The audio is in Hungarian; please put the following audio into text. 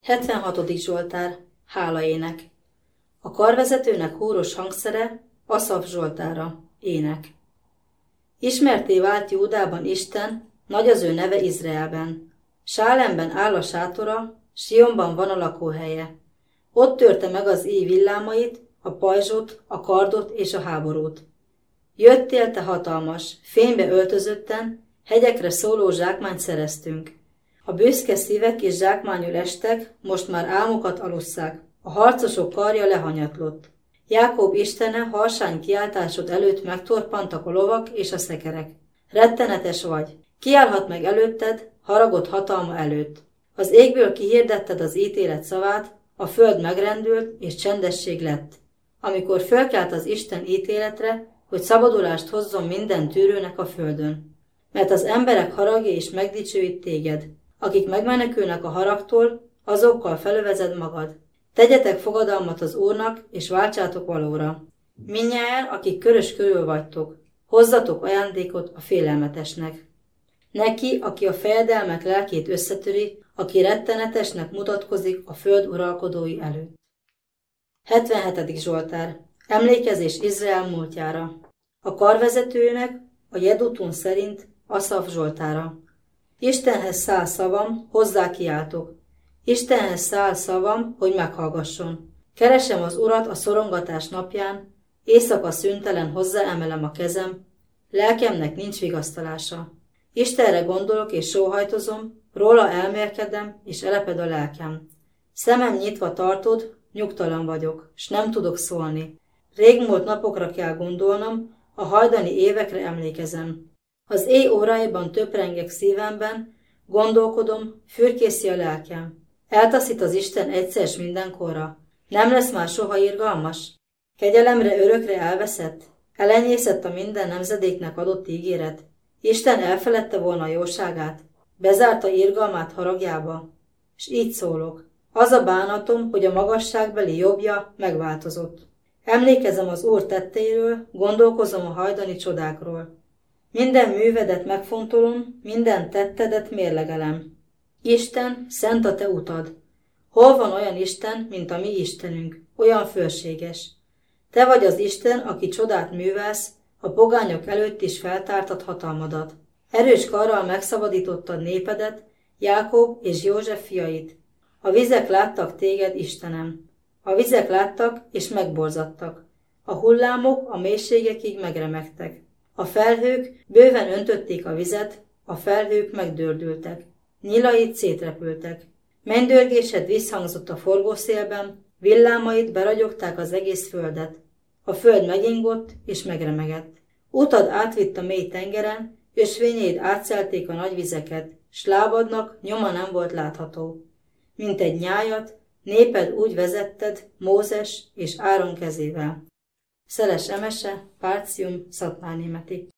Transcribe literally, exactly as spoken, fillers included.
hetvenhatodik Zsoltár. Hálaének. A karvezetőnek húros hangszere, Aszaf Zsoltára. Ének. Ismertté vált Júdában Isten, nagy az ő neve Izraelben. Sálemben áll a sátora, Sionban van a lakóhelye. Ott törte meg az éj villámait, a pajzsot, a kardot és a háborút. Jöttél, te hatalmas, fénybe öltözötten, hegyekre szóló zsákmányt szereztünk. A büszke szívek és zsákmányul estek, most már álmokat alusszák, a harcosok karja lehanyatlott. Jákob Istene harsány kiáltásod előtt megtorpantak a lovak és a szekerek. Rettenetes vagy, kiállhat meg előtted, haragod hatalma előtt. Az égből kihirdetted az ítélet szavát, a föld megrendült és csendesség lett. Amikor fölkelt az Isten ítéletre, hogy szabadulást hozzon minden tűrőnek a földön. Mert az emberek haragja is megdicsőít téged. Akik megmenekülnek a haragtól, azokkal felövezed magad. Tegyetek fogadalmat az Úrnak, és váltsátok valóra. Mindnyájan, akik körös körül vagytok, hozzatok ajándékot a félelmetesnek. Neki, aki a fejedelmek lelkét összetöri, aki rettenetesnek mutatkozik a föld uralkodói előtt. hetvenhetedik Zsoltár. Emlékezés Izrael múltjára. A karvezetőnek, a Jedutun szerint Aszaf Zsoltára. Istenhez száll szavam, hozzá kiáltok. Istenhez száll szavam, hogy meghallgasson. Keresem az Urat a szorongatás napján, éjszaka szüntelen hozzáemelem a kezem, lelkemnek nincs vigasztalása. Istenre gondolok és sóhajtozom, róla elmérkedem és eleped a lelkem. Szemem nyitva tartod, nyugtalan vagyok, s nem tudok szólni. Régmúlt napokra kell gondolnom, a hajdani évekre emlékezem. Az éj óráiban töprengek szívemben, gondolkodom, fürkészi a lelkem. Eltaszít az Isten egyszer s mindenkorra. Nem lesz már soha irgalmas? Kegyelemre örökre elveszett? Elenyészett a minden nemzedéknek adott ígéret? Isten elfeledte volna a jóságát? Bezárta irgalmát haragjába? S így szólok. Az a bánatom, hogy a magasságbeli jobbja megváltozott. Emlékezem az Úr tetteiről, gondolkozom a hajdani csodákról. Minden művedet megfontolom, minden tettedet mérlegelem. Isten, szent a te utad. Hol van olyan Isten, mint a mi Istenünk, olyan fölséges? Te vagy az Isten, aki csodát művelsz, a pogányok előtt is feltártad hatalmadat. Erős karral megszabadítottad népedet, Jákob és József fiait. A vizek láttak téged, Istenem. A vizek láttak és megborzadtak. A hullámok a mélységekig megremegtek. A felhők bőven öntötték a vizet, a felhők megdördültek. Nyilait szétrepültek. Mennydörgésed visszhangzott a forgószélben, villámaid beragyogták az egész földet. A föld megingott és megremegett. Utad átvitt a mély tengeren, ösvényeid átszelték a nagy vizeket, s lábadnak nyoma nem volt látható. Mint egy nyájat, néped úgy vezetted Mózes és Áron kezével. Szeles Emese, Pálcium, Szatmárnémeti.